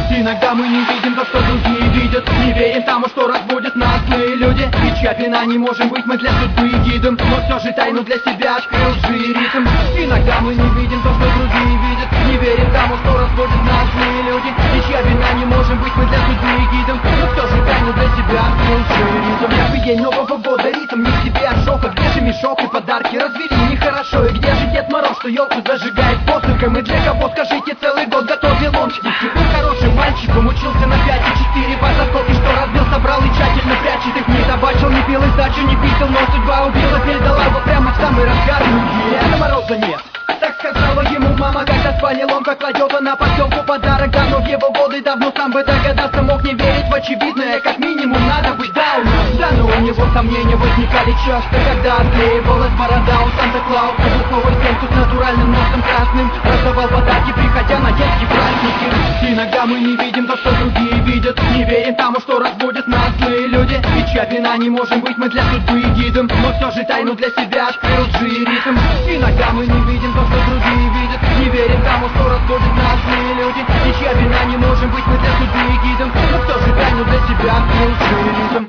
Иногда мы не видим то, что другие видят. Не верим тому, что разводят нас злые люди. И чья вина не можем быть мы для судьбы гидом. Но все же тайну для себя открыл ритм. Иногда мы не видим то, что другие видят. Не верим тому, что разводят нас злые люди. И чья вина не можем быть мы для судьбы гидом. Но все же тайну для себя открыл ритм. Первый день Нового года, ритм не в себе ошибок. А где же мешок и подарки развели нехорошо? И где же Дед Мороз, что елку зажигает посохом? И для кого, скажите, целый год готовил он? Если был хорошим мальчиком, учился на 5 и 4 по заскоке, что разбил, собрал и тщательно прячет их. Не табачил, не пил и сдачу не писал, но судьба убила, передала его прямо в самый разгар. Деда Мороза нет. Так сказала ему мама, когда спали ломка кладет она поселку подарок. Давно в его годы, давно сам бы догадаться мог не верить в очевидное. Как минимум надо быть дауном. Да, но у него сомнения возникали часто, когда отклеивалась борода у Санта-Клауса. Двухновой стенку с натуральным носом красным раздавал подарки, приходя на детские праздники. Иногда мы не видим то, что другие видят. Не верим тому, что разводят нас злые люди. И чья вина не можем быть мы для судьбы гидом. Но все же тайну для себя открыл ритм. Иногда мы не видим то, что другие видят. Не верим тому, что разводят нас злые люди. И чья вина не можем быть мы для судьбы гидом. Но все же тайну для себя открыл ритм.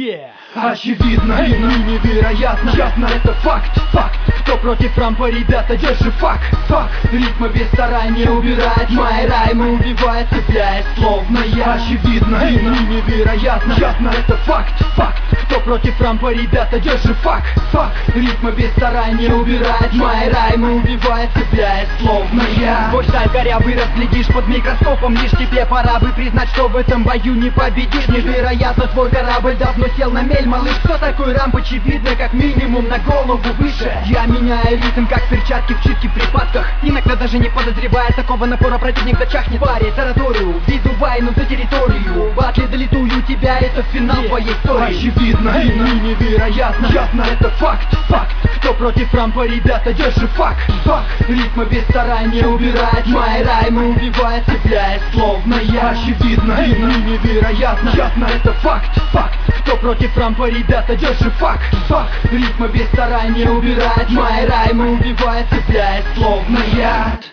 Очевидно и невероятно, ясно, это факт. Кто против Трампа, ребята, держи факт. Ритмы без старания убирает мои раймы, убивает, цепляет, словно я. Очевидно и невероятно, ясно, это факт. Кто против Трампа, ребята, держи факт. Ритмы без старания убирает мои раймы, убивает, цепляет, словно я. Твой сталь корявый разглядишь под микроскопом. Лишь тебе пора бы признать, что в этом бою не победишь. Невероятно, твой корабль давно сел на мель, малыш. Кто такой Рамбо, очевидно, как минимум на голову выше. Я меняю ритм, как перчатки в читких припадках. Иногда даже не подозревая такого напора, противник зачахнет. Паре тараторию, веду войну за территорию. В батле долетую тебя, это финал твоей истории. Очевидно и невероятно, ясно, это факт. Кто против Трампа, ребята, держи факт. Ритмы без старания убирает мои раймы, убивает, цепляет, словно я. Очевидно и невероятно, ясно, это факт. Кто против Трампа, ребята, держи факт. Ритмы без старания убирает мои раймы, убивает, цепляет, словно я.